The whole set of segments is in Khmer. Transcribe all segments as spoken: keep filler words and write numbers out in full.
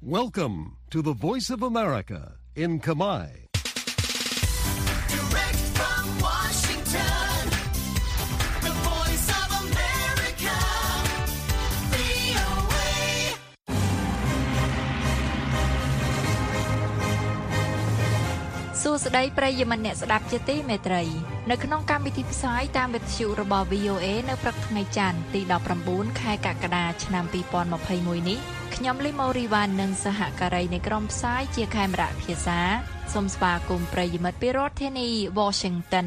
Welcome to the Voice of America in Khmer. Direct from Washington, the Voice of America, វី អូ เอ សួស្តីប្រិយមិត្តអ្នកស្ដាប់ជាទីមេត្រីនៅក្នុងកម្មវិធីផ្សាយតាមវិទ្យុរបស់ វី អូ เอ នៅព្រឹកថ្ងៃច័ន្ទទីដប់ប្រាំបួនខែកក្កដាឆ្នាំពីរពាន់ម្ភៃមួយនេះខ្ញុំលីម៉ូរីវ៉ាននិងសហការីនៃក្រុមផ្សាយជាខេមរៈភាសាសូមស្វាគមន៍ប្រិយមិត្តពីរដ្ឋធានី Washington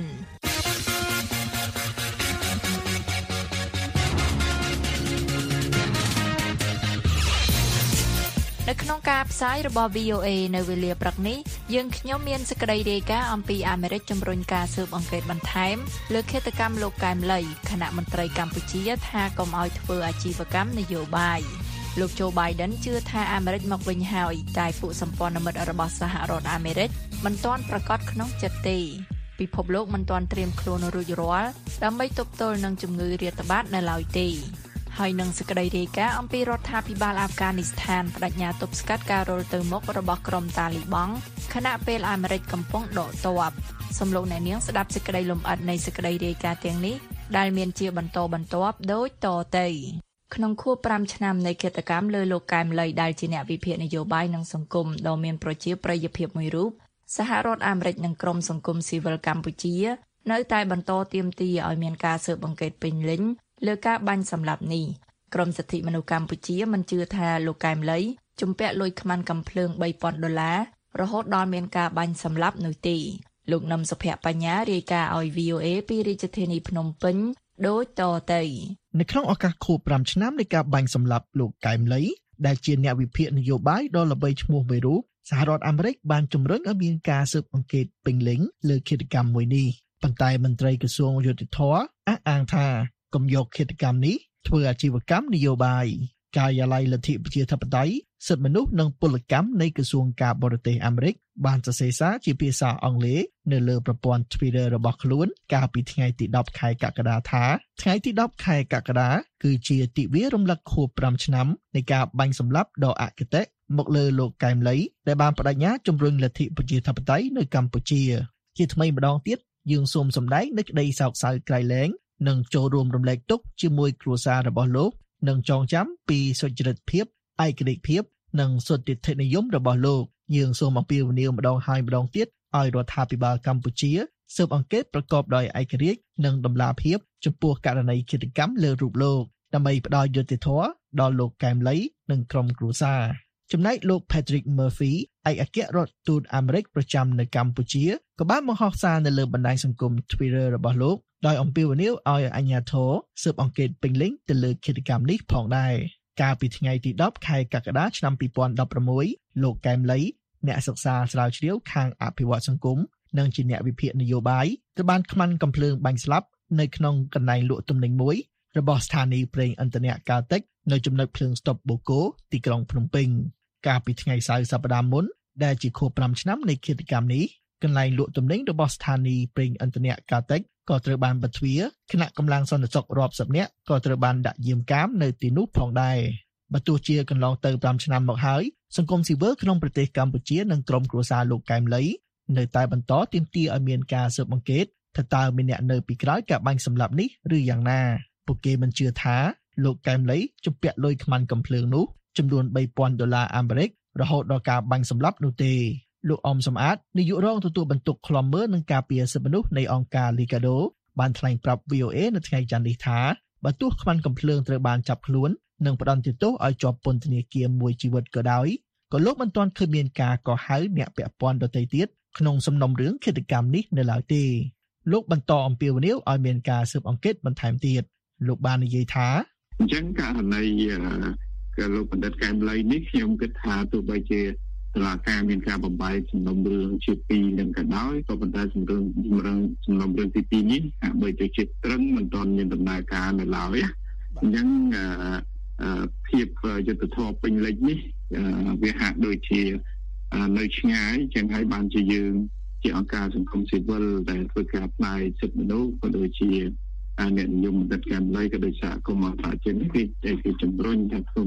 នៅក្នុងការផ្សាយរបស់ វី អូ เอ នៅវេលាព្រឹកនេះយើងខ្ញុំមានសេចក្តីរាយការណ៍អំពីអាមេរិកជំរុញការស៊ើបអង្កេតបន្ថែមលើឃាតកម្មលោកកែមលីគណៈមន្ត្រីកម្ពុជាថាកុំឲ្យធ្វើអាជីវកម្មនយោបាយលោកโจ Biden ជឿថាអាមេរិកមកវិញហើយតែពួកសម្ព័ន្ធមិត្តរបស់សហរដ្ឋអាមេរិកមិនទាន់ប្រកាសក្នុងចិត្តទេពិភពលោកមិនទាន់ត្រៀមខ្លួនរួចរាល់ដើម្បីទប់ទល់នឹងជំងឺរាតត្បាតនៅឡើយទេហើយនឹងសេចក្តីរាយការណ៍អំពីរដ្ឋាភិបាលអាហ្វហ្គានីស្ថានបដិញ្ញាទប់ស្កាត់ការរុលទៅមុខរបស់ក្រុមតាលីបង់ខណៈពេលអាមេរិកកំពុងដកទ័ពសំឡេងអ្នកនាងស្ដាប់សេចក្តីលម្អិតនៃសេចក្តីរាយការណ៍ទាំងនេះដែលមានជាបន្តបន្ទាប់ដូចតទៅក្នុងខួបប្រាំឆ្នាំនៃឃាតកម្មលើលោកកែមលីដែលជាអ្នកវិភាគនយោបាយនិងសង្គមដ៏មានប្រជាប្រិយភាពមួយរូបសហរដ្ឋអាមេរិកនិងក្រុមសង្គមស៊ីវិលកម្ពុជានៅតែបន្តទាមទារឲ្យមានការស៊ើបអង្កេតពេញលេញលើការបាញ់សម្លាប់នេះក្រមសិទ្ធិមនុស្សកម្ពុជាមិនជឿថាលោកកែមលីជំពាក់លុយខ្មាន់កំភ្លើងបីពាន់ដុល្លាររហូតដល់មានការបាញ់សម្លាប់នោះទេលោកនឹមសុភ័ក្របញ្ញារាយការណ៍ឲ្យ វី អូ เอ ពីរាជធានីភ្នំពេញដូចតទៅនៅក្នុងឱកាសខួបប្រាំឆ្នាំនៃការបាញ់សម្លាប់លោកកែមលីដែលជាអ្នកវិភាគនយោបាយដ៏ល្បីឈ្មោះមួយរូបសហរដ្ឋអាមេរិកបានជំរុញឲ្យមានការស៊ើបអង្កេតពេញលេញលើឃាតកម្មមួយនេះប៉ុន្តែមន្ត្រីក្រសួងយុតិធម៌អះអាងថាកុំយកឃាតកម្មនេះធ្វើអាជីវកម្មនយោបាយការិយាល័យលទ្ធិប្រជាធិបតេយ្យសិទ្ធិមនុស្សនិងពលកម្មនៃក្រសួងការបរទេសអាមេរិកបានសរសេរសារជាភាសាអង់គ្លេសនៅលើប្រព័ន្ធ Twitter របស់ខ្លួនកាលពីថ្ងៃទីដប់ខែកក្កដាថាថ្ងៃទីដប់ខែកក្កដាគឺជាទិវារំលឹកខួបប្រាំឆ្នាំនៃការបាញ់សម្លាប់ដ៏អគតិមកលើលោកកែមលីដែលបានបដិញ្ញាជំរុញលទ្ធិប្រជាធិបតេយ្យនៅកម្ពុជាជាថ្មីម្ដងទៀតយើងសូមសម្ដែងនូវក្តីសោកសៅក្រៃលែងនិងចូលរួមរំលែកទុក្ខជាមួយគ្រួសាររបស់លោកនិងចងចាំពីសុចរិតភាពឯករាជ្យភាពនិងសុទ្ធិដ្ឋិនិយមរបស់លោកយើងសូមអំពាវនាវម្ដងហើយម្ដងទៀតឲ្យរដ្ឋាភិបាលកម្ពុជាស៊ើបអង្កេតប្រកបដោយឯករាជ្យនិងតម្លាភាពចំពោះករណីឃាតកម្មលើរូបលោកដើម្បីផ្ដល់យុត្តិធម៌ដល់លោកកែមលីនិងក្រុមគ្រួសារចំណែកលោក Patrick Murphy ឯកអគ្គរដ្ឋទូតអាមេរិកប្រចាំនៅកម្ពុជាក៏បានបង្ហោះសារនៅលើបណ្ដាញសង្គម Twitter របស់លោកដោយអំពាវនាវឲ្យអាជ្ញាធរស៊ើបអង្កេតពេញលេញទៅលើឃាតកម្មនេះផងដែរកាលពីថ្ងៃទីដប់ខែកក្កដាឆ្នាំពីរពាន់ដប់ប្រាំមួយលោកកែមលីអ្នកសិក្សាស្រាវជ្រាវខាងអភិវឌ្ឍសង្គមនិងជាអ្នកវិភាគនយោបាយត្រូវបានខ្មាន់កំភ្លើងបាញ់ស្លាប់នៅក្នុងកន្លែងលក់ទំនិញមួយរបស់ស្ថានីយ៍ប្រេងឥន្ធនៈកាល់តិចនៅចំណុចភ្លើងស្តុបបូកូទីក្រុងភ្នំពេញកាលពីថ្ងៃសៅរ៍សប្តាហ៍មុនដែលជាខួបប្រាំឆ្នាំនៃឃាតកម្មនេះកន្លែងលក់ទំនិញរបស់ស្ថានីយ៍ប្រេងឥន្ធនៈកាល់តិចក៏ត្រូវបានបិទទ្វារគណៈកម្លាំងសន្តិសុខរាប់សិបនាក់ក៏ត្រូវបានដាក់យាមកាមនៅទីនោះផងដែរបើទោះជាកន្លងទៅប្រាំឆ្នាំមកហើយសង្គមស៊ីវិលក្នុងប្រទេសកម្ពុជានិងក្រុមគ្រួសារលោកកែមលីនៅតែបន្តទាមទារឲ្យមានការស៊ើបអង្កេតថាតើមានអ្នកនៅពីក្រោយការបាញ់សម្លាប់នេះឬយ៉ាងណាពួកគេមិនជឿថាលោកកែមលីជំពាក់លុយខ្មាន់កំភ្លើងនោះចំនួនបីពាន់ដុល្លារអាមេរិករហូតដល់ការបាញ់សម្លាប់នោះទេលោកអមសំអាតនាយករងទទួលបន្ទុកឃ្លាំមើលនិងការពារសិទ្ធិមនុស្សនៃអង្គការ Liga do បានថ្លែងប្រាប់ វី អូ เอ នៅថ្ងៃច័ន្ទនេះថាបើទោះខ្មាន់កំភ្លើងត្រូវបានចាប់ខ្លួននិងផ្ដន្ទាទោសឲ្យជាប់ពន្ធនាគារមួយជីវិតក៏ដោយក៏លោកមិនទាន់ឃើញមានការកោះហៅអ្នកពាក់ព័ន្ធដទៃទៀតក្នុងសំណុំរឿងឃាតកម្មនេះនៅឡើយទេលោកបន្តអំពាវនាវឲ្យមានការស៊ើបអង្កេតបន្ថែមទៀតលោកបាននិយាយថាអញ្ចឹងករណីក៏លោកបណ្ឌិតកែមលីនេះខ្ញុំគិតថាទោះបីជាតុលាការមានការបំបែកសំណុំរឿងជាពីរនឹងក៏ដោយក៏ប៉ុន្តែសំណុំរឿងសំណុំរឿងទីពីរនេះហាក់បីទៅជាត្រឹងមិនទាន់មានដំណើរការនៅឡើយអញ្ចឹងភាពយុត្តិធម៌ពេញលេញនេះវាហាក់ដូចជានៅឆ្ងាយចឹងហើយបានជាយើងជាអង្គការសង្គមស៊ីវិលដែលធ្វើការផ្នែកសិទ្ធិមនុស្សក៏ដូចជាអ្នកនិយមបណ្ឌិតកែមលីក៏ដូចសហគមន៍អន្តរជាតិនេះគឺគេជំរុញថាធ្វើម៉េច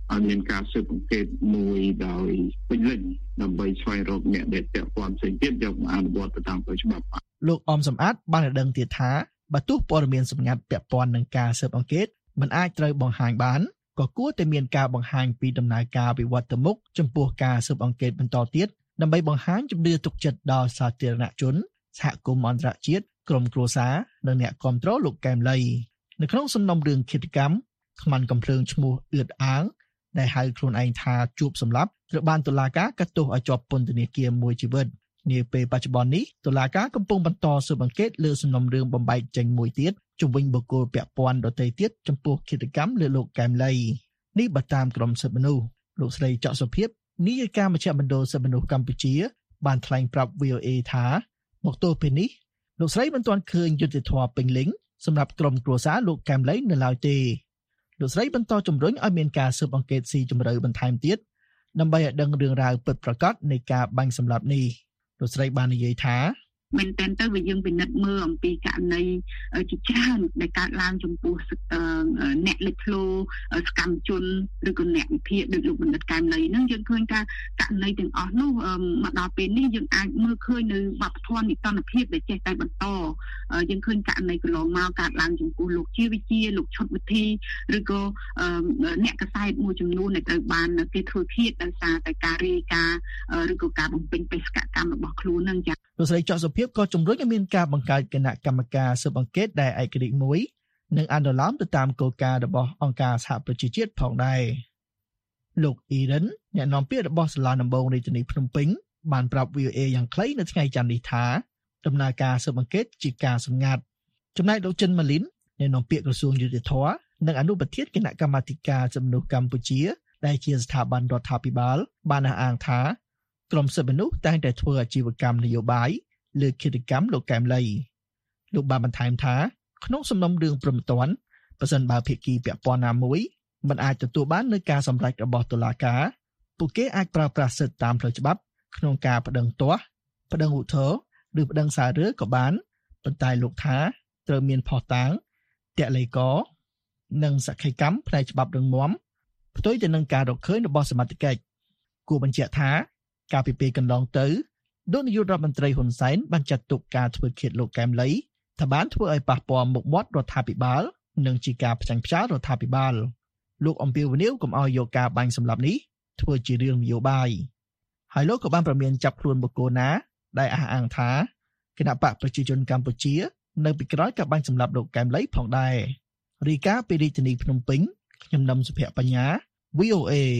ឲ្យមានការស៊ើបអង្កេតមួយដោយពេញលេញដើម្បីស្វែងរកអ្នកដែលពាក់ព័ន្ធផ្សេងទៀតយកមកអនុវត្តទៅតាមផ្លូវច្បាប់លោកអមសំអាតបានដឹងទៀតថាបើទោះព័ត៌មានសម្ងាត់ពាក់ព័ន្ធនឹងការស៊ើបអង្កេតមិនអាចត្រូវបង្ហាញបានក៏គួរតែមានការបង្ហាញពីដំណើរការវិវត្តទៅមុខចំពោះការស៊ើបអង្កេតបន្តទៀតដើម្បីបង្ហាញជំនឿទុកចិត្តដល់សាធារណជនសហគមន៍អន្តរជាតិក្រុមគ្រួសារនិងអ្នកគាំទ្រលោកកែមលីនៅក្នុងសំណុំរឿងឃាតកម្មខ្មាន់កំភ្លើងឈ្មោះអឿតអាងដែលហៅខ្លួនឯងថាជួបសម្លាប់ត្រូវបានតុលាការកាត់ទោសឲ្យជាប់ពន្ធនាគារមួយជីវិតនាពេលបច្ចុប្បន្ននេះតុលាការកំពុងបន្តស៊ើបអង្កេតលើសំណុំរឿងបំបែកចេញមួយទៀតជំវិញបុគ្គលពាក់ព័ន្ធដទៃទៀតចំពោះឃាតកម្មលើលោកកែមលីនេះបើតាមក្រុមសិទ្ធិមនុស្សលោកស្រីច័កសុភិបនាយិកាមជ្ឈមណ្ឌលសិទ្ធិមនុស្សកម្ពុជាបានថ្លែងប្រាប់ វី អូ អេ ថាមកទល់ពេលនេះលោកស្រីមិនទាន់ឃើញយុត្តិធម៌ពេញលេញសម្រាប់ក្រុមគ្រួសារលោកកែមលីនៅឡើយទេលោកស្រីបន្តជំរុញឲ្យមានការស៊ើបអង្កេតស៊ីជម្រៅបន្ថែមទៀតដើម្បីឲ្យដឹងរឿងរ៉ាវពិតប្រាកដនៃការបាញ់សម្លាប់នេះលោកស្រីបាននិយាយថាមែនតើទៅវាយើងពិនិត្យមើលអំពីករណីជាច្រើនដែលកើតឡើងចំពោះអ្នកលេចធ្លោសកម្មជនឬក៏អ្នកវិភាគដូចលោកបណ្ឌិតកែមលីហ្នឹងយើងឃើញថាករណីទាំងអស់នោះមកដល់ពេលនេះយើងអាចមើលឃើញនៅវប្បធម៌នីតិរដ្ឋភាពដែលចេះតែបន្តយើងឃើញករណីកន្លងមកកើតឡើងចំពោះលោកជាវិជាលោកឈុតវិធីឬក៏អ្នកកសែតមួយចំនួនដែលត្រូវបានគេធ្វើឃាតដោយសារតែការរាយការណ៍ឬក៏ការបំពេញបេសកកម្មរបស់ខ្លួនហ្នឹងចា៎លោកស្រីច័កសុភិបក៏ជំរុញឲ្យមានការបង្កើតគណៈកម្មការស៊ើបអង្កេតដែលឯករាជ្យមួយនិងអនុលោមទៅតាមគោលការណ៍របស់អង្គការសហប្រជាជាតិផងដែរលោកអ៊ីរ៉ានអ្នកនាំពាក្យរបស់សាលាដំបងរាជធានីភ្នំពេញបានប្រាប់ វី អូ អេ យ៉ាងខ្លីនៅថ្ងៃច័ន្ទនេះថាដំណើរការស៊ើបអង្កេតជាការសម្ងាត់ចំណែកលោកចិនម៉ាលីនអ្នកនាំពាក្យក្រសួងយុតិធម៌និងអនុប្រធានគណៈកម្មាធិការសិទ្ធិមនុស្សកម្ពុជាដែលជាស្ថាប័នរដ្ឋាភិបាលបានអះអាងថាក្រុមសិទ្ធិមនុស្សតែងតែធ្វើអាជីវកម្មនយោបាយលើឃាតកម្មលោកកែមលីលោកបានបន្ថែមថាក្នុងសំណុំរឿងព្រំទាន់ប្រសិនបើភាគីពាក់ព័ន្ធណាមួយមិនអាចទទួលបាននូវការសម្រេចរបស់តុលាការពួកគេអាចប្រើប្រាស់សិទ្ធិតាមផ្លូវច្បាប់ក្នុងការប្តឹងទាស់ប្តឹងឧទ្ធរណ៍ឬប្តឹងសាររើក៏បានប៉ុន្តែលោកថាត្រូវមានភស្តុតាងតលេខនិងសក្ខីកម្មផ្នែកច្បាប់រឹងមាំផ្ទុយទៅនឹងការរកឃើញរបស់សមត្ថកិច្ចគួរបញ្ជាក់ថាការពីពេលកន្លងទៅលោកនាយករដ្ឋមន្ត្រីហ៊ុនសែនបានចាត់ទុកការធ្វើឃាតលោកកែមលីថាបានធ្វើឲ្យប៉ះពាល់មុខមាត់រដ្ឋាភិបាលនិងជាការផ្ចាញ់ផ្ចាលរដ្ឋាភិបាលលោកអំពាវនាវកុំឲ្យយកការបាញ់សម្លាប់នេះធ្វើជារឿងនយោបាយហើយលោកក៏បានប្រមានចាប់ខ្លួនបុគ្គលណាដែលអះអាងថាគណៈបកប្រជាជនកម្ពុជានៅពីក្រោយការបាញ់សម្លាប់លោកកែមលីផងដែររីកាពីរាជធានីភ្នំពេញខ្ញុំនឹមសុភ័ក្របញ្ញា វី អូ អេ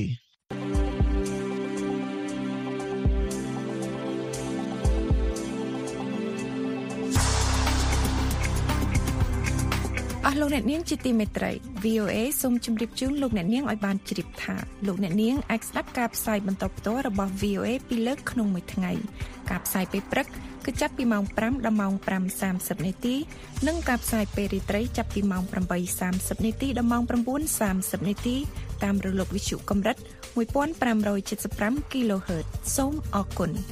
អស់លោកអ្នកនាងជាទីមេត្រី វី អូ អេ សូមជម្រាបជូនលោកអ្នកនាងឲ្យបានជ្រាបថាលោកអ្នកនាងអាចស្ដាប់ការផ្សាយបន្តផ្ទាល់របស់ វី អូ អេ ពីរលើកក្នុងមួយថ្ងៃការផ្សាយពេលព្រឹកគឺចាប់ពីម៉ោងប្រាំដល់ម៉ោងប្រាំសាមសិបនាទីនិងការផ្សាយពេលរាត្រីចាប់ពីម៉ោងប្រាំបីសាមសិបនាទីដល់ម៉ោងប្រាំបួនសាមសិបនាទីតាមរលកវិទ្យុកម្រិតមួយពាន់ប្រាំរយសិបប្រាំ គីឡូហឺត សូមអរគុណ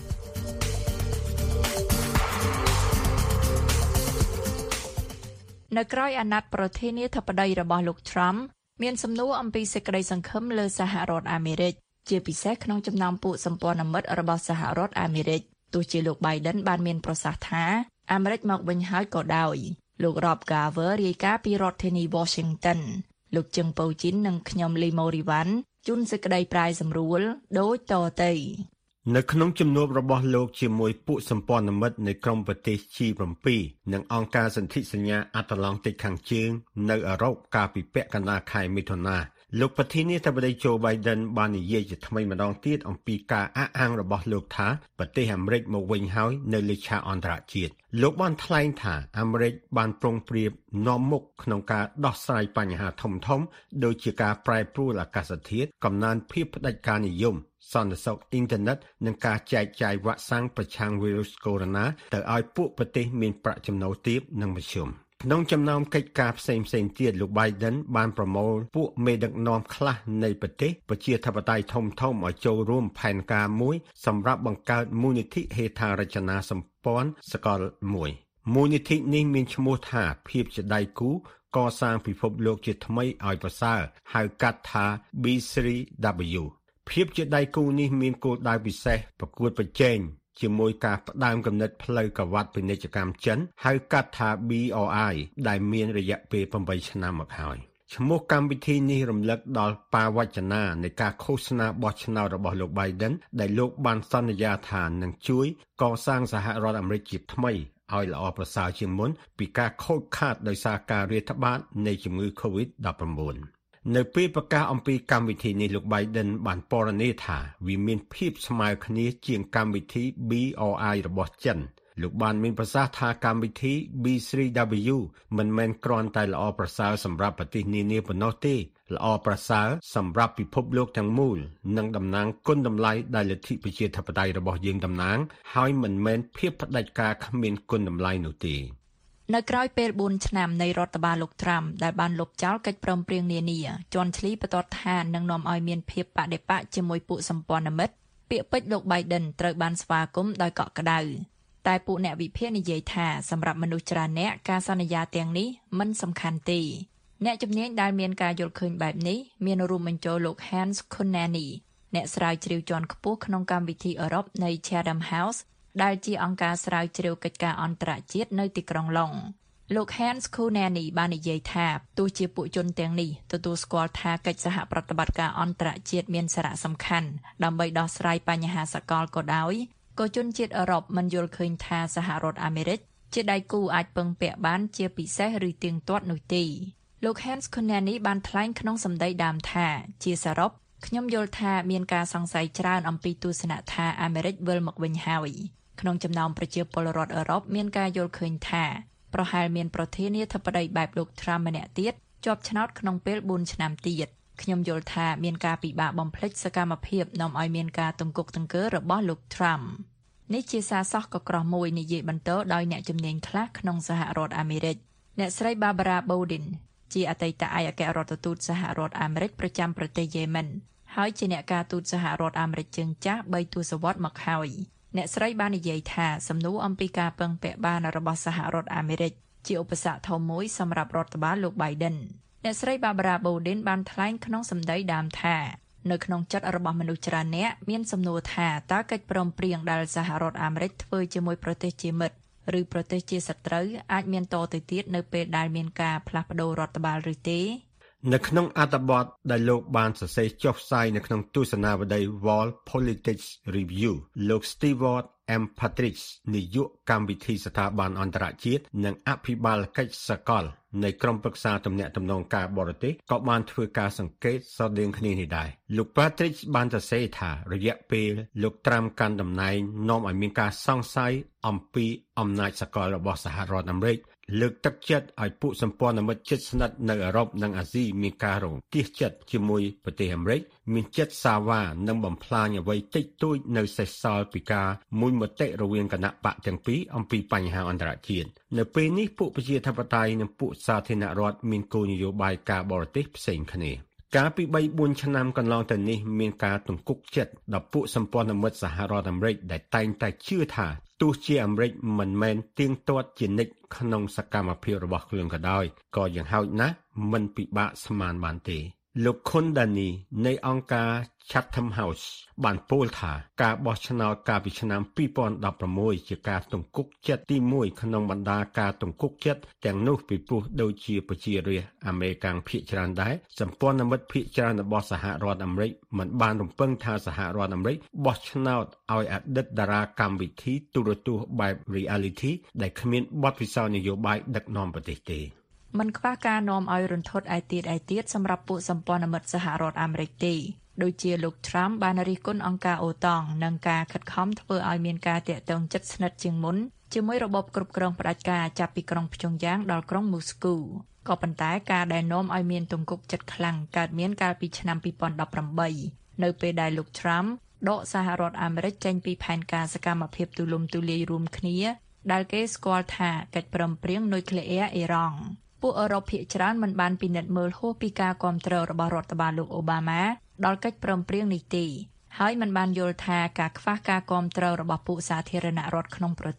នៅក្រៅអាណត្តិប្រធានាធិបតីរបស់លោក Trump មានសំណួរអំពីសេចក្តីសង្ឃឹមលើសហរដ្ឋអាមេរិកជាពិសេសក្នុងចំណោមពួកសម្ព័ន្ធមិត្តរបស់សហរដ្ឋអាមេរិកទោះជាលោក Biden បានមានប្រសាសន៍ថាអាមេរិកមកវិញហើយក៏ដោយលោក Rob Garver រាយការណ៍ពីរដ្ឋធានី Washington លោកជឹងប៉ូជីននិងខ្ញុំលីម៉ូរីវ៉ាន់ជូនសេចក្តីប្រាយសម្រួលដូចតទៅនៅក្នុងជំនួបរបស់លោកជាមួយពួកសម្ព័ន្ធមិត្តនៃក្រុមប្រទេស ជី សេវន និងអង្គការសន្ធិសញ្ញាអាត្លង់តិកខាងជើងនៅអឺរ៉ុបកាលពីពាក់កណ្ដាលខែមិថុនាលោកប្រធានាធិបតី Joe Biden បាននិយាយជាថ្មីម្ដងទៀតអំពីការអះអាងរបស់លោកថាប្រទេសអាមេរិកមកវិញហើយនៅលើឆាកអន្តរជាតិលោកបានថ្លែងថាអាមេរិកបានប្រុងប្រៀបនាំមុខក្នុងការដោះស្រាយបញ្ហាធំៗដូចជាការប្រែប្រួលអាកាសធាតុកំណើនភាពផ្ដាច់ការនិយមសន្តិសុខអ៊ីនធឺណិតនិងការចែកចាយវ៉ាក់សាំងប្រឆាំងវីរុសកូវីដ -ទៅឲ្យពួកប្រទេសមានប្រាក់ចំណូលទាបនិងមធ្យមក្នុងចំណោមកិច្ចការផ្សេងៗទៀតលោក Biden បានប្រមូលពួកមេដឹកនាំខ្លះនៃប្រទេសប្រជាធិបតេយ្យធំៗឲ្យចូលរួមផែនការមួយសម្រាប់បង្កើតមូលនិធិហេដ្ឋារចនាសម្ព័ន្ធសកលមួយមូលនិធិនេះមានឈ្មោះថាភាពជាដៃគូកសាងពិភពលោកជាថ្មីឲ្យប្រសើរហៅកាត់ថា ប៊ី ទ្រី ដាប៊្យូ ភាពជាដៃគូនេះមានគោលដៅពិសេសប្រកួតប្រជែងជាមួយការផ្ដើមកំណត់ផ្លូវក្រវ៉ាត់ពាណិជ្ជកម្មចិនហៅកាត់ថា ប៊ី អូ អាយ ដែលមានរយៈពេលeightឆ្នាំមកហើយឈ្មោះកម្មវិធីនេះរំលឹកដល់បាវចនានៃការឃោសនាបោះឆ្នោតរបស់លោក Biden ដែលលោកបានសន្យាថានឹងជួយកសាងសហរដ្ឋអាមេរិកជាថ្មីឲ្យល្អប្រសើរជាងមុនពីការខូចខាតដោយសារការរាតត្បាតនៃជំងឺ កូវីដ ដប់ប្រាំបួន នៅពេលប្រកាសអំពីកម្មវិធីនេះលោក Biden បានពណ៌នាថាវាមានភាពស្មើគ្នាជាងកម្មវិធី ប៊ី អូ អាយ របស់ចិនលោកបានមានប្រសាសន៍ថាកម្មវិធី ប៊ី ទ្រី ដាប៊្យូ មិនមែនគ្រាន់តែល្អប្រសើរសម្រាប់ប្រទេសនានាប៉ុណ្ណោះទេល្អប្រសើរសម្រាប់ពិភពលោកទាំងមូលនិងតំណាងគុណតម្លៃដែលលទ្ធិប្រជាធិបតេយ្យរបស់យើងតំណាងហើយមិនមែនភាពផ្ដាច់ការគ្មានគុណតម្លៃនោះទេនៅក្រោយពេលfourឆ្នាំនៃរដ្ឋបាលលោកត្រាំដែលបានលុបចោលកិច្ចព្រមព្រៀងនានាជន់ឈ្លីបន្ទាត់ថានឹងនាំឲ្យមានភាពបដិបកជាមួយពួកសម្ព័ន្ធមិត្តពាក្យពេចន៍លោក Biden ត្រូវបានស្វាគមន៍ដោយកក់ក្ដៅតែពួកអ្នកវិភាគនិយាយថាសម្រាប់មនុស្សច្រើនអ្នកការសន្យាទាំងនេះមិនសំខាន់ទេអ្នកជំនាញដែលមានការយល់ឃើញបែបនេះមានរួមបញ្ចូលលោក Hans Kunani អ្នកស្រាវជ្រាវជាន់ខ្ពស់ក្នុងកម្មវិធីអឺរ៉ុបនៃ Chatham House ដែលជាអង្គការស្រាវជ្រាវកិច្ចការអន្តរជាតិនៅទីក្រុងឡុងលោក Hans Kunani បាននិយាយថាទោះជាពួកជនទាំងនេះទទួលស្គាល់ថាកិច្ចសហប្រតិបត្តិការអន្តរជាតិមានសារៈសំខាន់ដើម្បីដោះស្រាយបញ្ហាសកលក៏ដោយក៏ជនជាតិអឺរ៉ុបមិនយល់ឃើញថាសហរដ្ឋអាមេរិកជាដៃគូអាចពឹងពាក់បានជាពិសេសឬទៀងទាត់នោះទេលោក Hans Kunani បានថ្លែងក្នុងសម្ដីដើមថាជាសរុបខ្ញុំយល់ថាមានការសង្ស័យច្រើនអំពីទស្សនៈថាអាមេរិកវិលមកវិញហើយក្នុងចំណោមប្រជាពលរដ្ឋអឺរ៉ុបមានការយល់ឃើញថាប្រហែលមានប្រធានាធិបតីបែបលោក Trump ម្នាក់ទៀតជាប់ឆ្នោតក្នុងពេលfourឆ្នាំទៀតខ្ញុំយល់ថាមានការពិបាកបំភ្លេចសកម្មភាពនាំឲ្យមានការទង្គុកទង្គើរបស់លោក Trump នេះជាសារសោះកក្រោះមួយនិយាយបន្តដោយអ្នកជំនាញខ្លះក្នុងសហរដ្ឋអាមេរិកអ្នកស្រី Barbara Bowden ជាអតីតឯកអគ្គរដ្ឋទូតសហរដ្ឋអាមេរិកប្រចាំប្រទេសយេម៉ិនហើយជាអ្នកការទូតសហរដ្ឋអាមេរិកជើងចាស់បីទសវត្សរ៍មកហើយអ្នកស្រីបាននិយាយថាសំណួរអំពីការពឹងពាក់បានរបស់សហរដ្ឋអាមេរិកជាឧបសគ្គធំមួយសម្រាប់រដ្ឋបាលលោក Biden អ្នកស្រី Barbara Bowden បានថ្លែងក្នុងសម្ដីដើមថានៅក្នុងចិត្តរបស់មនុស្សច្រើនអ្នកមានសំណួរថាតើកិច្ចព្រមព្រៀងដែលសហរដ្ឋអាមេរិកធ្វើជាមួយប្រទេសជាមិត្តឬប្រទេសជាសត្រូវអាចមានតទៅទៀតនៅពេលដែលមានការផ្លាស់ប្ដូររដ្ឋបាលឬទេនៅក្នុងអត្ថបទដែលលោកបានសរសេរចុះផ្សាយនៅក្នុងទស្សនាវដ្តី World Politics Review លោក Stewart M. Patrick នាយកកម្មវិធីស្ថាប័នអន្តរជាតិនិងអភិបាលកិច្ចសកលនៃក្រុមប្រឹក្សាទំនាក់ទំនងការបរទេសក៏បានធ្វើការសង្កេតស្រដៀងគ្នានេះដែរលោក Patrick បានសរសេរថារយៈពេលលោកត្រាំកាន់តំណែងនាំឲ្យមានការសង្ស័យអំពីអំណាចសកលរបស់សហរដ្ឋអាមេរិកលើកទឹកចិត្តឲ្យពួកសម្ព័ន្ធមិត្តជិតស្និទ្ធនៅអឺរ៉ុបនិងអាស៊ីមានការរង្គៀសចិត្តជាមួយប្រទេសអាមេរិកមានចិត្តសាវ៉ានិងបំផ្លាញអ្វីតិចតួចនៅសេសសល់ពីការមួយមតិរវាងគណៈបកទាំងពីរអំពីបញ្ហាអន្តរជាតិនៅពេលនេះពួកប្រជាធិបតេយ្យនិងពួកសាធារណរដ្ឋមានគោលនយោបាយការបរទេសផ្សេងគ្នាកាលពីthree fourឆ្នាំកន្លងទៅនេះមានការទង្គុកចិត្តដល់ពួកសម្ព័ន្ធមិត្តសហរដ្ឋអាមេរិកដែលតែងតែជឿថាទោះជាអាមេរិកមិនមែនទៀងទាត់ជានិច្ចក្នុងសកម្មភាពរបស់ខ្លួនក៏ដោយក៏យ៉ាងហោចណាស់មិនពិបាកស្មានបានទេលោក Kundani នៃអង្គការ Chatham House បានពោលថាការបោះឆ្នោតកាលពីឆ្នាំtwo thousand sixteenជាការទង្គុកចិត្តទីមួយក្នុងបណ្ដាការទង្គុកចិត្តទាំងនោះពីព្រោះដូចជាប្រជារាស្ត្រអាមេរិកភាគច្រើនដែរសម្ព័ន្ធមិត្តភាគច្រើនរបស់សហរដ្ឋអាមេរិកមិនបានរំពឹងថាសហរដ្ឋអាមេរិកបោះឆ្នោតឲ្យអតីតតារាកម្មវិធីទូរទស្សន៍បែប reality ដែលគ្មានបទពិសោធន៍នយោបាយដឹកនាំប្រទេសទេមិនខ្វះការនាំឲ្យរន្ធត់ឯទៀតឯទៀតសម្រាប់ពួកសម្ព័ន្ធមិត្តសហរដ្ឋអាមេរិកទេដូចជាលោក Trump បានរិះគន់អង្គការអូតង់និងការខិតខំធ្វើឲ្យមានការតាក់ទងជិតស្និទ្ធជាងមុនជាមួយរបបគ្រប់គ្រងផ្ដាច់ការចាប់ពីក្រុងព្យុងយ៉ាងដល់ក្រុងមូស្គូក៏ប៉ុន្តែការដែលនាំឲ្យមានទង្គុកចិត្តខ្លាំងកើតមានកាលពីឆ្នាំtwo thousand eighteenនៅពេលដែលលោក Trump ដកសហរដ្ឋអាមេរិកចេញពីផែនការសកម្មភាពទូលំទូលាយរួមគ្នាដែលគេស្គាល់ថាកិច្ចព្រមព្រៀងនុយក្លេអ៊ែរអ៊ីរ៉ង់ពួកអឺរ៉ុបភាគច្រើនមិនបានពិនិត្យមើលហួសពីការគាំទ្ររបស់រដ្ឋបាលលោកអូបាម៉ាដល់កិច្ចព្រមព្រៀងនេះទេហើយមិនបានយល់ថាការខ្វះការគាំទ្ររបស់ពួកសាធារណរដ្ឋក្នុងប្រទេស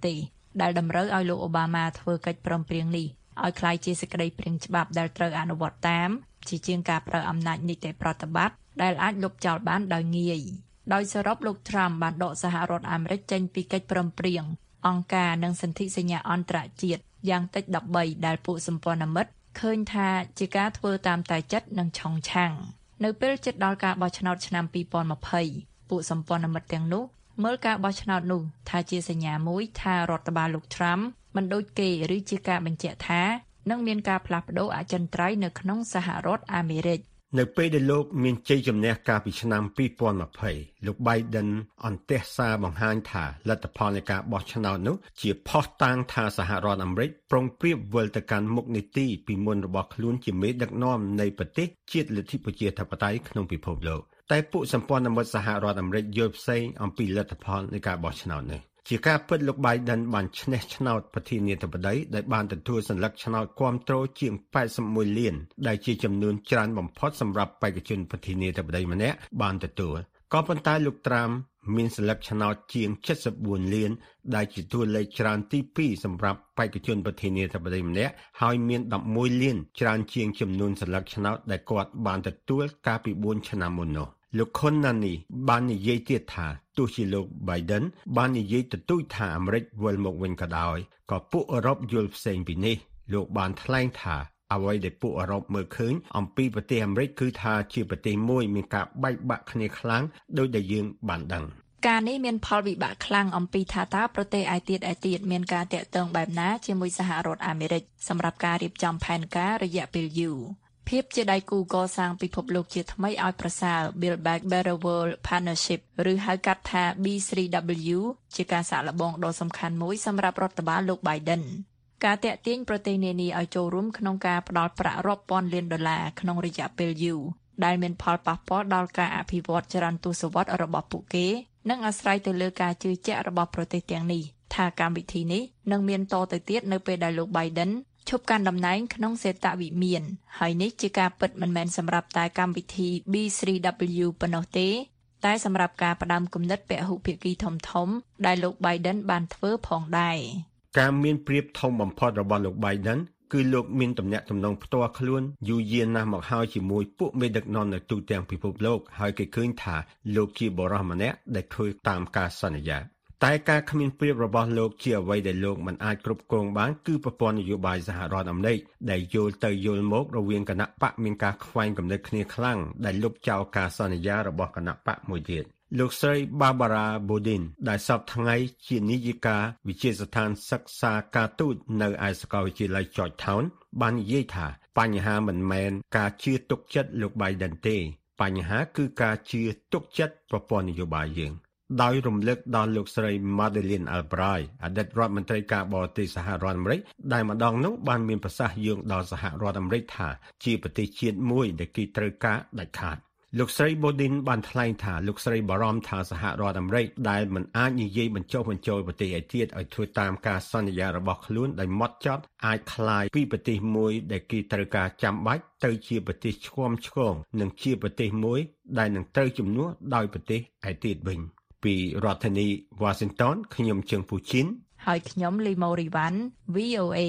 ដែលតម្រូវឲ្យលោកអូបាម៉ាធ្វើកិច្ចព្រមព្រៀងនេះឲ្យคล้ายជាសេចក្តីព្រាងច្បាប់ដែលត្រូវអនុវត្តតាមជាជាងការប្រើអំណាចនីតិប្រតិបត្តិដែលអាចលុបចោលបានដោយងាយដោយសរុបលោក Trump បានដកសហរដ្ឋអាមេរិកចេញពីកិច្ចព្រមព្រៀងអង្គការនិងសន្ធិសញ្ញាអន្តរជាតិយ៉ាងតិចដប់បីដែលពួកសម្ព័ន្ធមិត្តឃើញថាជាការធ្វើតាមតែចិត្តនិងឆុងឆាំងនៅពេលជិតដល់ការបោះឆ្នោតឆ្នាំពីរពាន់ម្ភៃពួកសម្ព័ន្ធមិត្តទាំងនោះមើលការបោះឆ្នោតនោះថាជាសញ្ញាមួយថារដ្ឋបាលលោក Trump មិនដូចគេឬជាការបញ្ជាក់ថានឹងមានការផ្លាស់ប្ដូរអចិន្ត្រៃយ៍នៅក្នុងសហរដ្ឋអាមេរិកនៅពេលដែលលោកមានជ័យជំនះកាលពីឆ្នាំពីរពាន់ម្ភៃលោក Biden អន្តេះសារបង្ហាញថាលទ្ធផលនៃការបោះឆ្នោតនោះជាផុសតាងថាសហរដ្ឋអាមេរិកប្រុងប្រៀបវិលទៅកាន់មុខនីតិពីមុនរបស់ខ្លួនជាមេដឹកនាំនៃប្រទេសជាតិលទ្ធិប្រជាធិបតេយ្យក្នុងពិភពលោកតែពួកសម្ព័ន្ធមិត្តសហរដ្ឋអាមេរិកយល់ផ្សេងអំពីលទ្ធផលនៃការបោះឆ្នោតនេះជាការពិតលោក Biden បានឈ្នះឆ្នោតប្រធានាធិបតីដែលបានទទួលសញ្ញាឆ្នោតគាំទ្រជាងแปดสิบមួយលានដែលជាចំនួនច្រើនបំផុតសម្រាប់បេក្ខជនប្រធានាធិបតីម្នាក់បានទទួលក៏ប៉ុន្តែលោក Trump មានសញ្ញាឆ្នោតជាង74លានដែលជាតួលេខច្រើនទីពីរសម្រាប់បេក្ខជនប្រធានាធិបតីម្នាក់ហើយមានelevenលានច្រើនជាងចំនួនសញ្ញាឆ្នោតដែលគាត់បានទទួលកាលពីfourឆ្នាំមុននោះលោក Conani បាននិយាយទៀតថាទោះជាលោក Biden បាននិយាយទទូចថាអាមេរិកវិលមកវិញក៏ដោយក៏ពួកអឺរ៉ុបយល់ផ្សេងពីនេះលោកបានថ្លែងថាអ្វីដែលពួកអឺរ៉ុបមើលឃើញអំពីប្រទេសអាមេរិកគឺថាជាប្រទេសមួយមានការបែកបាក់គ្នាខ្លាំងដោយដែលយើងបានដឹងការនេះមានផលវិបាកខ្លាំងអំពីថាតើប្រទេសឯទៀតឯទៀតមានការតាក់ទងបែបណាជាមួយសហរដ្ឋអាមេរិកសម្រាប់ការរៀបចំផែនការរយៈពេលយូរភាពជាដៃគូកសាងពិភពលោកជាថ្មីឲ្យប្រសើរ Build Back Better World Partnership ឬហៅកាត់ថា B three W ជាការសាកល្បងដ៏សំខាន់មួយសម្រាប់រដ្ឋបាលលោក Biden ការតាក់ទាញប្រទេសនានាឲ្យចូលរួមក្នុងការផ្តល់ប្រាក់រាប់ពាន់លានដុល្លារក្នុងរយៈពេលយូរដែលមានផលប៉ះពាល់ដល់ការអភិវឌ្ឍច្រើនទសវត្សរ៍របស់ពួកគេនិងអាស្រ័យទៅលើការជឿជាក់របស់ប្រទេសទាំងនេះថាកម្មវិធីនេះនឹងមានតទៅទៀតនៅពេលដែលលោក Bidenឈប់កាន់តំណែងក្នុងសេតវិមានហើយនេះជាការពិតមិនមែនសម្រាប់តែកម្មវិធី B three W ប៉ុណ្ណោះទេតែសម្រាប់ការផ្ដាំគំនិតពហុភាគីធំៗដែលលោក Biden បានធ្វើផងដែរការមានប្រៀបធំបំផុតរបស់លោក Biden គឺលោកមានទំនាក់ទំនងផ្ទាល់ខ្លួនយូរយារណាស់មកហើយជាមួយពួកមេដឹកនាំនៅទូទាំងពិភពលោកហើយគេឃើញថាលោកជាបរិះម្នាក់ដែលធ្វើតាមការសន្យាតែការគ្មានប្រៀបរបស់លោកជាអ្វីដែលលោកមិនអាចគ្រប់គ្រងបានគឺប្រព័ន្ធនយោបាយសហរដ្ឋអាមេរិកដែលយល់ទៅយល់មករវាងគណៈបកមានការខ្វែងគំនិតគ្នាខ្លាំងដែលលុបចោលការសន្យារបស់គណៈបកមួយទៀតលោកស្រី Barbara Bodin ដែលសពថ្ងៃជានាយិកាវិទ្យាស្ថានសិក្សាការទូតនៅឯសាកលវិទ្យាល័យ Georgetown បាននិយាយថាបញ្ហាមិនមែនការជឿទុកចិត្តលោក Biden ទេបញ្ហាគឺការជឿទុកចិត្តប្រព័ន្ធនយោបាយយើងដោយរំលឹកដល់លោកស្រី Madeleine Albright អតីតរដ្ឋមន្ត្រីការបរទេសសហរដ្ឋអាមេរិកដែលម្ដងនោះបានមានប្រសាសន៍យោងដល់សហរដ្ឋអាមេរិកថាជាប្រទេសជាតិមួយដែលគេត្រូវការដាច់ខាតលោកស្រី Bodin បានថ្លែងថាលោកស្រីបារម្ភថាសហរដ្ឋអាមេរិកដែលមិនអាចនិយាយបញ្ចុះបញ្ចូលប្រទេសឯទៀតឲ្យធ្វើតាមការសន្យារបស់ខ្លួនដោយម៉ត់ចត់អាចคล้ายពីប្រទេសមួយដែលគេត្រូវការចាំបាច់ទៅជាប្រទេសឆ្គាំឆ្គងនិងជាប្រទេសមួយដែលនឹងត្រូវជំនួសដោយប្រទេសឯទៀតវិញពីរដ្ឋធានី Washington ខ្ញុំជើងពូជីនហើយខ្ញុំលីម៉ូរីវ៉ាន់ V O A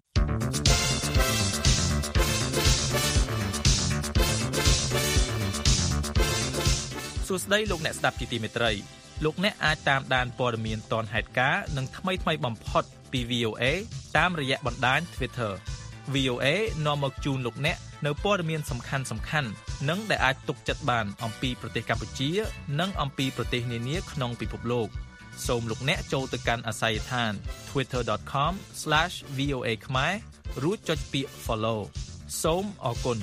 សួស្តីលោកអ្នកស្ដាប់ជាទីមេត្រីលោកអ្នកអាចតាមដានព័ត៌មានទាន់ហេតុការណ៍និងថ្មីថ្មីបំផុតពី V O A តាមរយៈបណ្ដាញ Twitter V O A នាំមកជូនលោកអ្នកនៅព័ត៌មានសំខាន់សំខាន់និងដែលអាចទុកចិត្តបានអំពីប្រទេសកម្ពុជានិងអំពីប្រទេសនានាក្នុងពិភពលោកសូមលោកអ្នកចូលទៅកាន់អាសយដ្ឋាន twitter dot com slash v o a ខ្មែររួចចុចពាក្យ follow សូមអរគុណ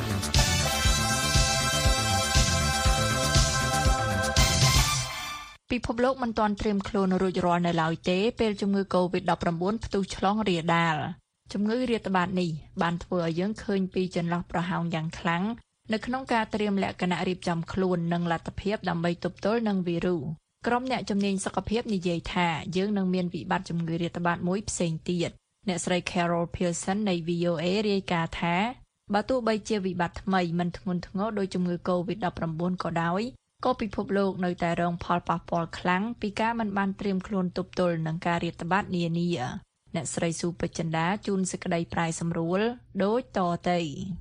ពិភពលោកមិនទាន់ត្រៀមខ្លួនរួចរាល់នៅឡើយទេពេលជំងឺ COVID 19 ផ្ទុះឆ្លងរាលដាលជំងឺរាតត្បាតនេះបានធ្វើឲ្យយើងឃើញពីចន្លោះប្រហោងយ៉ាងខ្លាំងនៅក្នុងការត្រៀមលក្ខណៈរៀបចំខ្លួននិងលទ្ធភាពដើម្បីទប់ទល់នឹងវីរុសក្រុមអ្នកជំនាញសុខភាពនិយាយថាយើងនឹងមានវិបត្តិជំងឺរាតត្បាតមួយផ្សេងទៀតអ្នកស្រី Carol Pearson នៃ V O A រាយការណ៍ថាបើទោះបីជាវិបត្តិថ្មីមិនធ្ងន់ធ្ងរដោយជំងឺ COVID 19 ក៏ដោយក៏ពិភពលោកនៅតែរងផលប៉ះពាល់ខ្លាំងពីការមិនបានត្រៀមខ្លួនទប់ទល់នឹងការរាតត្បាតនានាអ្នកស្រីស៊ូពេជ្រចិន្តាជូនសេចក្តីប្រាយសម្រួលដូចតទៅ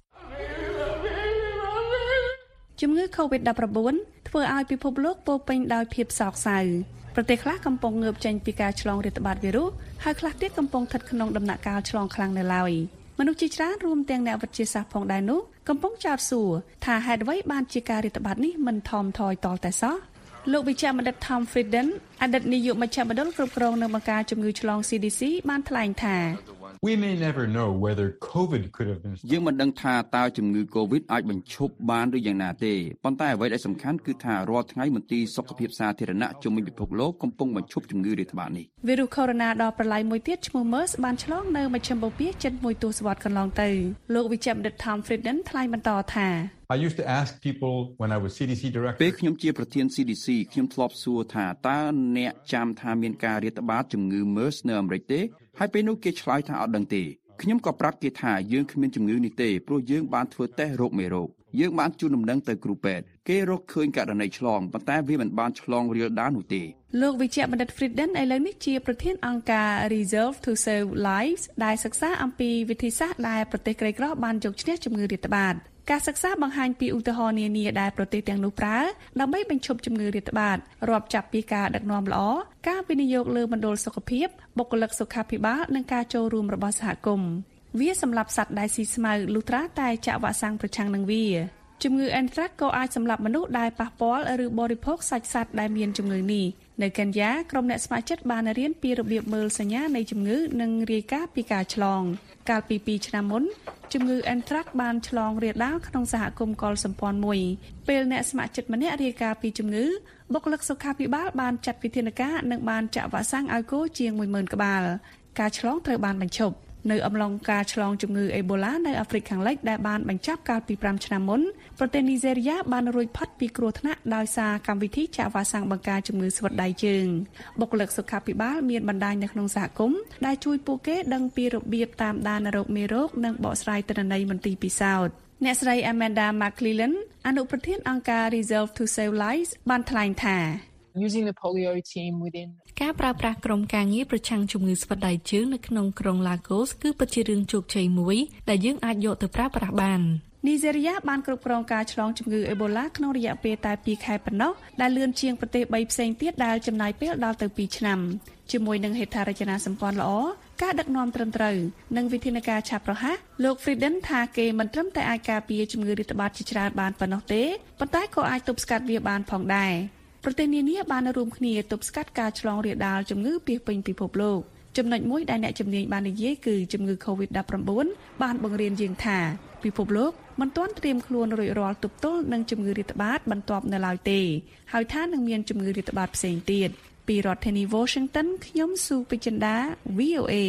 ជំងឺ កូវីដ ដប់ប្រាំបួន ធ្វើឲ្យពិភពលោកពោរពេញដោយភាពសោកសៅប្រទេសខ្លះកំពុងងើបចេញពីការឆ្លងរាតត្បាតវីរុសហើយខ្លះទៀតកំពុងស្ថិតក្នុងដំណាក់កាលឆ្លងខ្លាំងនៅឡើយមនុស្សជាច្រើនរួមទាំងអ្នកវិទ្យាសាស្ត្រផងដែរនោះកំពុងចោទសួរថាហេតុអ្វីបានជាការរាតត្បាតនេះមិនថមថយតតែសោះលោកវិជ្ជបណ្ឌិត Tom Frieden អតីតនាយកមជ្ឈមណ្ឌលគ្រប់គ្រងនិងបង្ការជំងឺឆ្លង C D C បានថ្លែងថា We may never know whether COVID could have been យើងមិនដឹងថាតើជំងឺ COVID អាចបញ្ឈប់បានឬយ៉ាងណាទេប៉ុន្តែអ្វីដែលសំខាន់គឺថារាល់ថ្ងៃមន្ទីរសុខភាពសាធារណៈជុំវិញពិភពលោកកំពុងបញ្ឈប់ជំងឺរាតត្បាតនេះវីរុស Corona ដ៏ប្រឡាយមួយទៀតឈ្មោះ MERS បានឆ្លងនៅមជ្ឈមបូព៌ាជិតមួយទសវត្សរ៍កន្លងទៅលោកវិជ្ជបណ្ឌិត Tom Frieden ថ្លែងបន្តថា I used to ask people when I was C D C director ពេលខ្ញុំជាប្រធាន C D C ខ្ញុំធ្លាប់សួរថាតើអ្នកចាំថាមានការរាតត្បាតជំងឺ MERS នៅអាមេរិកទេហើយពេលនោះគេឆ្លើយថាអត់ដឹងទេខ្ញុំក៏ប្រាប់គេថាយើងគ្មានជំងឺនេះទេព្រោះយើងបានធ្វើតេស្តរោគមេរោគយើងបានជូនដំណឹងទៅគ្រូពេទ្យគេរកឃើញករណីឆ្លងប៉ុន្តែវាមិនបានឆ្លងរាលដាលនោះទេលោកវិជ្ជបណ្ឌិត Frieden ឥឡូវនេះជាប្រធានអង្គការ Resolve to Save Lives ដែលសិក្សាអំពីវិធីសាស្ត្រដែលប្រទេសក្រីក្របានយកឈ្នះជំងឺរាតត្បាតការសិក្សាបង្ហាញពីឧទាហរណ៍នានាដែលប្រទេសទាំងនោះប្រើដើម្បីបញ្ឈប់ជំងឺរាតត្បាតរាប់ចាប់ពីការដឹកនាំល្អការវិនិយោគលើមណ្ឌលសុខភាពបុគ្គលិកសុខាភិបាលនិងការចូលរួមរបស់សហគមន៍វាសម្រាប់សត្វដែលស៊ីស្មៅលុះត្រាតែចាក់វ៉ាក់សាំងប្រឆាំងនឹងវាជំងឺ Anthrax ក៏អាចសម្លាប់មនុស្សដែលប៉ះពាល់ឬបរិភោគសាច់សត្វដែលមានជំងឺនេះនៅកេនយ៉ាក្រុមអ្នកស្ម័គ្រចិត្តបានរៀនពីរបៀបមើលសញ្ញានៃជំងឺនិងរាយការណ៍ពីការឆ្លងកាលពីពីរឆ្នាំមុនជំងឺ Anthrax បានឆ្លងរាលដាលក្នុងសហគមន៍កុលសម្ព័ន្ធមួយពេលអ្នកស្ម័គ្រចិត្តម្នាក់រាយការណ៍ពីជំងឺបុគ្គលិកសុខាភិបាលបានចាត់វិធានការនិងបានចាក់វ៉ាក់សាំងឲ្យគោជាង មួយម៉ឺន ក្បាលការឆ្លងត្រូវបានបញ្ឈប់នៅអំឡុងការឆ្លងជំងឺអេបូឡានៅអាហ្វ្រិកខាងលិចដែលបានបញ្ចប់កាលពីប្រាំឆ្នាំមុនប្រទេសនីហ្សេរីយ៉ាបានរួចផុតពីគ្រោះថ្នាក់ដោយសារកម្មវិធីចាក់វ៉ាក់សាំងបង្ការជំងឺស្វិតដៃជើងបុគ្គលិកសុខាភិបាលមានបណ្ដាញនៅក្នុងសហគមន៍ដែលជួយពួកគេដឹងពីរបៀបតាមដានរោគមេរោគនិងបកស្រាយទិន្នន័យមន្ទីរពិសោធន៍អ្នកស្រី Amanda McClellan អនុប្រធានអង្គការ Resolve to Save Lives បានថ្លែងថា Using the polio team within ការប្រើប្រាស់ក្រុមការងារប្រឆាំងជំងឺស្វិតដៃជើងនៅក្នុងក្រុង Lagos គឺពិតជារឿងជោគជ័យមួយដែលយើងអាចយកទៅប្រើប្រាស់បាននីហ្សេរីយ៉ាបានគ្រប់គ្រងការឆ្លងជំងឺអេបូឡាក្នុងរយៈពេលតែពីរខែប៉ុណ្ណោះដែលលឿនជាងប្រទេសបីផ្សេងទៀតដែលចំណាយពេលដល់ទៅពីរឆ្នាំជាមួយនឹងហេដ្ឋារចនាសម្ព័ន្ធល្អការដឹកនាំត្រឹមត្រូវនិងវិធានការឆាប់រហ័សលោក Frieden ថាគេមិនត្រឹមតែអាចការពារជំងឺរាតត្បាតជាច្រើនបានប៉ុណ្ណោះទេប៉ុន្តែក៏អាចទប់ស្កាត់វាបានផងដែរប្រទេសនានាបានរួមគ្នាទប់ស្កាត់ការឆ្លងរាលដាលជំងឺពាសពេញពិភពលោកចំណុចមួយដែលអ្នកជំនាញបាននិយាយគឺជំងឺ កូវីដ ដប់ប្រាំបួន បានបង្រៀនយើងថាពិភពលោកមិនទាន់ត្រៀមខ្លួនរួចរាល់ទប់ទល់នឹងជំងឺរាតត្បាតបន្ទាប់នៅឡើយទេហើយថានឹងមានជំងឺរាតត្បាតផ្សេងទៀតពីរដ្ឋធានី Washington ខ្ញុំស៊ូពេជ្រចិន្តា V O A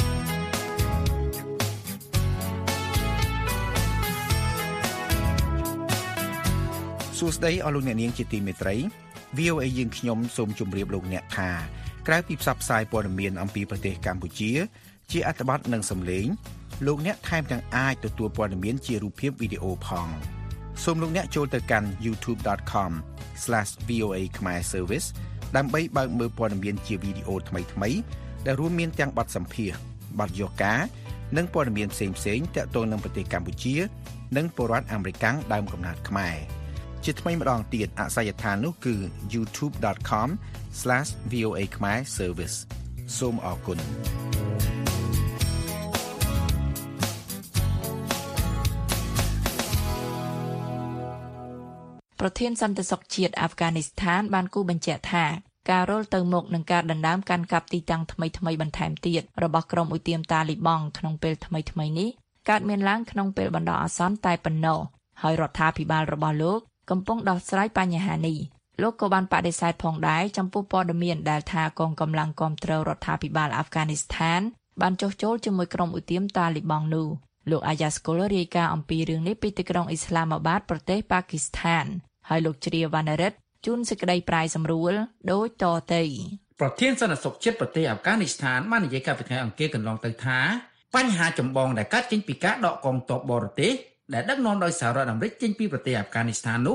សួស្តីអស់លោកអ្នកនាងជាទីមេត្រី V O A យើងខ្ញុំសូមជម្រាបលោកអ្នកថាក្រៅពីផ្សព្វផ្សាយព័ត៌មានអំពីប្រទេសកម្ពុជាជាអត្ថបទនិងសំឡេងលោកអ្នកថែមទាំងអាចទទួលព័ត៌មានជារូបភាពវីដេអូផងសូមលោកអ្នកចូលទៅកាន់ ยูทูบ ដត คอม ស្លេស វី អូ เอ ខ្មែរ Service ដើម្បីបើកមើលព័ត៌មានជាវីដេអូថ្មីៗដែលរួមមានទាំងបទសម្ភាសន៍បទយកការនិងព័ត៌មានផ្សេងៗទាក់ទងនឹងប្រទេសកម្ពុជានិងពលរដ្ឋអាមេរិកដើមកំណើតខ្មែរជាថ្មីម្ដងទៀតអាសយដ្ឋាននោះគឺ ยูทูบ ដត คอม ស្លេស វី អូ เอ ខ្មែរ Service សូមអរគុណប្រធានសន្តិសុខជាតិអាហ្វហ្គានីស្ថានបានគូបញ្ជាក់ថាការរលទៅមុខនឹងការដណ្ដើមកាន់កាប់ទីតាំងថ្មីៗបន្ថែមទៀតរបស់ក្រុមឧទាមតាលីបង់ក្នុងពេលថ្មីៗនេះកើតមានឡើងក្នុងពេលបណ្ដោះអាសន្នតែប៉ុណ្ណោះហើយរដ្ឋាភិបាលរបស់លោកកំពុងដោះស្រាយបញ្ហានេះលោកក៏បានបដិសេធផងដែរចំពោះព័ត៌មានដែលថាកងកម្លាំងគាំទ្ររដ្ឋាភិបាលអាហ្វហ្គានីស្ថានបានចុះចូលជាមួយក្រុមឧទាមតាលីបង់នោះលោកអាយ៉ាស្កូលរាយការណ៍អំពីរឿងនេះពីទីក្រុងអ៊ីស្លាមាបាតប្រទេសប៉ាគីស្ថានហើយលោកជ្រាវណ្ណរិទ្ធជូនសេចក្តីប្រាយសម្រួលដូចតទៅប្រធានសន្តិសុខជាតិប្រទេសអាហ្វហ្គានីស្ថានបាននិយាយកាលពីថ្ងៃអង្គារកន្លងទៅថាបញ្ហាចម្បងដែលកើតចេញពីការដកកងទ័ពបរទេសដែលដឹកនាំដោយសហរដ្ឋអាមេរិកចេញពីប្រទេសអាហ្វហ្គានីស្ថាននោះ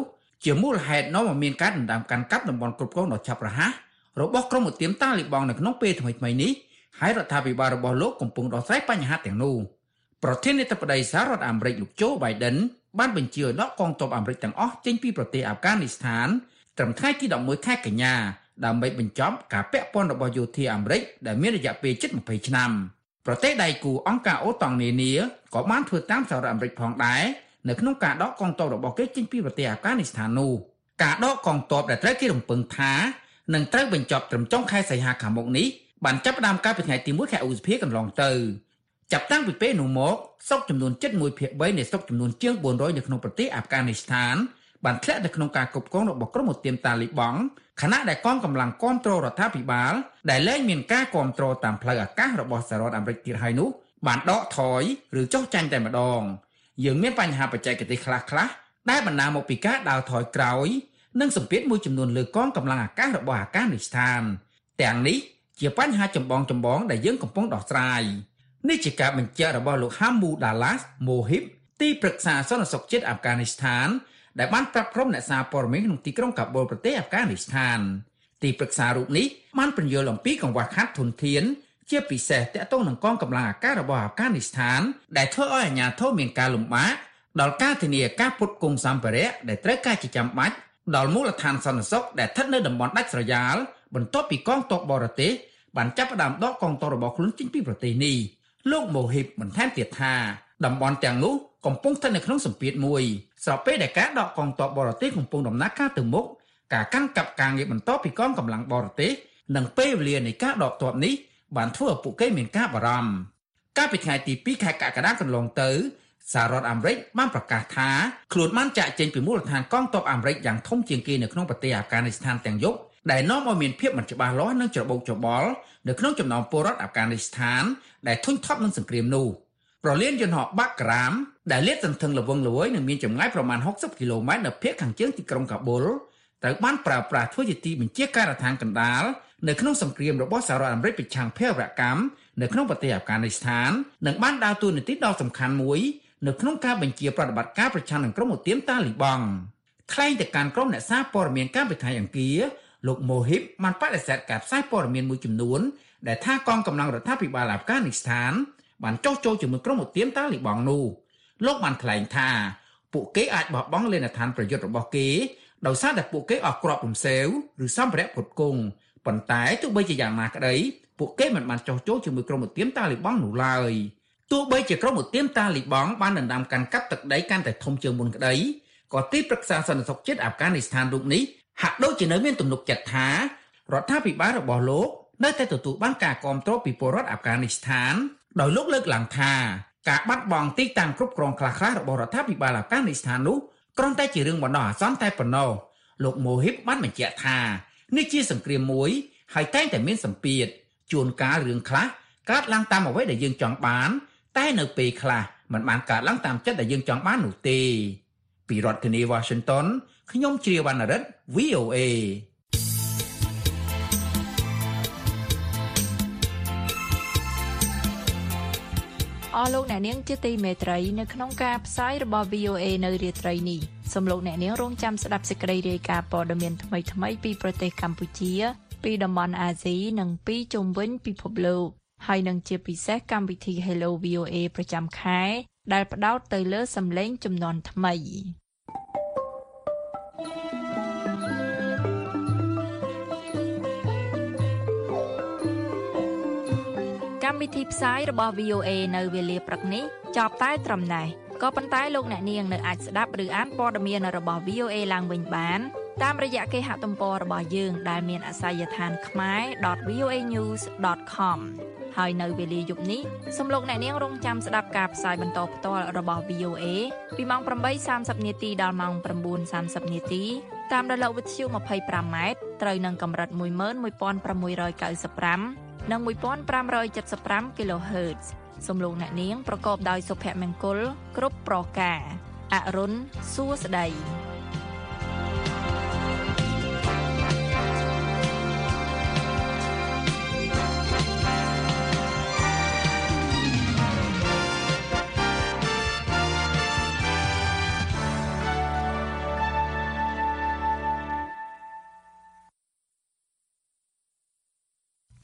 ជាមូលហេតុនាំឲ្យមានការដណ្ដើមកាន់កាប់តំបន់គ្រប់គ្រងដ៏ឆាប់រហ័សរបស់ក្រុមឧទាមតាលីបង់នៅក្នុងពេលថ្មីៗនេះហើយរដ្ឋាភិបាលរបស់លោកកំពុងដោះស្រាយបញ្ហាទាំងនោះប្រធានាធិបតីសហរដ្ឋអាមេរិកលោកโจ Biden បានបញ្ជាឲ្យដកកងទ័ពអាមេរិកទាំងអស់ចេញពីប្រទេសអាហ្វហ្គានីស្ថានត្រឹមថ្ងៃទី11ខែកញ្ញាដើម្បីបញ្ចប់ការពាក់ព័ន្ធរបស់យោធាអាមេរិកដែលមានរយៈពេលជិតยี่สิบឆ្នាំប្រទេសដៃគូអង្គការអូតង់នានាក៏បានធ្វើតាមសហរដ្ឋអាមេរិកផងដែរនៅក្នុងការដកកងទ័ពរបស់គេចេញពីប្រទេសអាហ្វហ្គានីស្ថាននោះការដកកងទ័ពដែលត្រូវគេរំពឹងថានឹងត្រូវបញ្ចប់ត្រឹមចុងខែសីហាខាងមុខនេះបានចាប់ផ្ដើមកាលពីថ្ងៃទីមួយខែឧសភាកន្លងទៅចាប់តាំងពីពេលនោះមកស្រុកចំនួនជិតមួយភាគបីនៃស្រុកចំនួនជាងbốn trămនៅក្នុងប្រទេសអាហ្វហ្គានីស្ថានបានធ្លាក់ទៅក្នុងការគ្រប់គ្រងរបស់ក្រុមឧទាមតាលីបង់ខណៈដែលកងកម្លាំងគាំទ្ររដ្ឋាភិបាលដែលលែងមានការគាំទ្រតាមផ្លូវអាកាសរបស់សហរដ្ឋអាមេរិកទៀតហើយនោះបានដកថយឬចុះចាញ់តែម្ដងយើងមានបញ្ហាបច្ចេកទេសខ្លះៗដែលបណ្ដាលមកពីការដើរថយក្រោយនិងសម្ពាធមួយចំនួនលើកងកម្លាំងអាកាសរបស់អាហ្វហ្គានីស្ថានទាំងនេះជាបញ្ហាចម្បងចម្បងដែលយើងកំពុងដោះស្រាយនេះជាការបញ្ជាក់របស់លោក Hammoud Dallas Mohib ទីប្រឹក្សាសន្តិសុខជាតិអាហ្វហ្គានីស្ថានដែលបានប្រាប់ក្រុមអ្នកសារព័ត៌មានក្នុងទីក្រុងកាបូលប្រទេសអាហ្វហ្គានីស្ថានទីប្រឹក្សារូបនេះបានពន្យល់អំពីកង្វះខាតធនធានជាពិសេសទាក់ទងនឹងកងកម្លាំងអាកាសរបស់អាហ្វហ្គានីស្ថានដែលធ្វើឲ្យអាជ្ញាធរមានការលំបាកដល់ការធានាការផ្គត់ផ្គង់សម្ភារៈដែលត្រូវការជាចាំបាច់ដល់មូលដ្ឋានសន្តិសុខដែលស្ថិតនៅតំបន់ដាច់ស្រយាលបន្ទាប់ពីកងទ័ពបរទេសបានចាប់ផ្ដើមដកកងទ័ពរបស់ខ្លួនចេញពីប្រទេសនេះលោក Mohib បន្ថែមទៀតថាតំបន់ទាំងនោះកំពុងស្ថិតនៅក្នុងសម្ពាធមួយស្របពេលដែលការដកកងទ័ពបរទេសកំពុងដំណើរការទៅមុខការកាន់កាប់ការងារបន្តពីកងកម្លាំងបរទេសនិងពេលវេលានៃការដកទ័ពនេះបានធ្វើឲ្យពួកគេមានការបារម្ភកាលពីថ្ងៃទីពីរខែកក្កដាកន្លងទៅសហរដ្ឋអាមេរិកបានប្រកាសថាខ្លួនបានចាក់ចេញពីមូលដ្ឋានកងទ័ពអាមេរិកយ៉ាងធំជាងគេនៅក្នុងប្រទេសអាហ្វហ្គានីស្ថានទាំងយប់ដែលនាំឲ្យមានភាពមិនច្បាស់លាស់និងច្របូកច្របល់នៅក្នុងចំណោមពលរដ្ឋអាហ្វហ្គានីស្ថានដែលធុញថប់នឹងសង្គ្រាមនោះប្រលានយន្តហោះបាក់ក្រាមដែលលាតសន្ធឹងល្វឹងល្វើយនិងមានចម្ងាយប្រមាណหกสิบគីឡូម៉ែត្រនៅភាគខាងជើងទីក្រុងកាបូលត្រូវបានប្រើប្រាស់ធ្វើជាទីបញ្ជាការដ្ឋានកណ្ដាលនៅក្នុងសង្គ្រាមរបស់សហរដ្ឋអាមេរិកប្រឆាំងភេរវកម្មនៅក្នុងប្រទេសអាហ្វហ្គានីស្ថាននិងបានដើរតួនាទីដ៏សំខាន់មួយនៅក្នុងការបញ្ជាប្រតិបត្តិការប្រឆាំងនឹងក្រុមឧទាមតាលីបង់ថ្លែងទៅកាន់ក្រុមអ្នកសារព័ត៌មានកាលពីថ្ងៃអង្គារលោក Mohib បានបដិសេធការផ្សាយព័ត៌មានមួយចំនួនដែលថាកងកម្លាំងរដ្ឋាភិបាលអាហ្វហ្គានីស្ថានបានចុះចូលជាមួយក្រុមឧទាមតាលីបង់នោះលោកបានថ្លែងថាពួកគេអាចបោះបង់លេនដ្ឋានប្រយុទ្ធរបស់គេដោយសារតែពួកគេអស់គ្រាប់រំសេវឬសម្ភារៈផ្គត់ផ្គង់ប៉ុន្តែទោះបីជាយ៉ាងណាក្តីពួកគេមិនបានចុះចូលជាមួយក្រុមឧទាមតាលីបង់នោះឡើយទោះបីជាក្រុមឧទាមតាលីបង់បានដណ្ដើមកាន់កាប់ទឹកដីកាន់តែធំជាងមុនក្តីក៏ទីប្រឹក្សាសន្តិសុខជាតិអាហ្វហ្គានីស្ថានរូបនេះហាក់ដូចជានៅមានទំនុកចិត្តថារដ្ឋាភិបាលរបស់លោកនៅតែទទួលបានការគាំទ្រពីពលរដ្ឋអាហ្វហ្គានីស្ថានដោយលោកលើកឡើងថាការបាត់បង់ទីតាំងគ្រប់គ្រងខ្លះៗរបស់រដ្ឋាភិបាលអាហ្វហ្គានីស្ថាននោះគ្រាន់តែជារឿងបណ្ដោះអាសន្នតែប៉ុណ្ណោះលោក Mohib បានបញ្ជាក់ថានេះជាសង្គ្រាមមួយហើយតែងតែមានសម្ពាធជួនកាលរឿងខ្លះកើតឡើងតាមអ្វីដែលយើងចង់បានតែនៅពេលខ្លះมันបានកើតឡើងតាមចិត្តដែលយើងចង់បាននោះទេពីរដ្ឋធានី Washington ខ្ញុំជ្រាវវណ្ណរិទ្ធ V O A អស់លោកអ្នកនាងជាទីមេត្រីនៅក្នុងការផ្សាយរបស់ V O A នៅរាត្រីនេះសូមលោកអ្នកនាងរងចាំស្ដាប់សេចក្តីរាយការណ៍ព័ត៌មានថ្មីៗពីប្រទេសកម្ពុជាពីតំបន់អាស៊ីនិងពីជុំវិញពិភពលោកហើយនឹងជាពិសេសកម្មវិធី Hello វី អូ เอ ប្រចាំខែដែលផ្ដោតទៅលើសំឡេងជំនាន់ថ្មីកម្មវិធីផ្សាយរបស់ V O A នៅវេលាព្រឹកនេះចប់តែត្រឹមណេះក៏ប៉ុន្តែលោកអ្នកនាងនៅអាចស្ដាប់ឬអានព័ត៌មានរបស់ V O A ឡើងវិញបានតាមរយៈគេហទំព័ររបស់យើងដែលមានអាសយដ្ឋាន khmae dot v o a news dot com ហើយនៅវេលាយប់នេះសូមលោកអ្នកនាងរងចាំស្ដាប់ការផ្សាយបន្តផ្ទាល់របស់ V O A ពីម៉ោងeight thirtyនាទីដល់ម៉ោងnine thirtyនាទីតាមរលកវិទ្យុtwenty-fiveម៉ែត្រត្រូវនឹងកម្រិតone one six nine fiveនិងone five seven five គីឡូហឺត សូមលោកអ្នកនាងប្រកបដោយសុភមង្គលគ្រប់ប្រការអរុនសួស្តី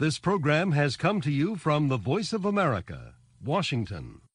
This program has come to you from the Voice of America, Washington.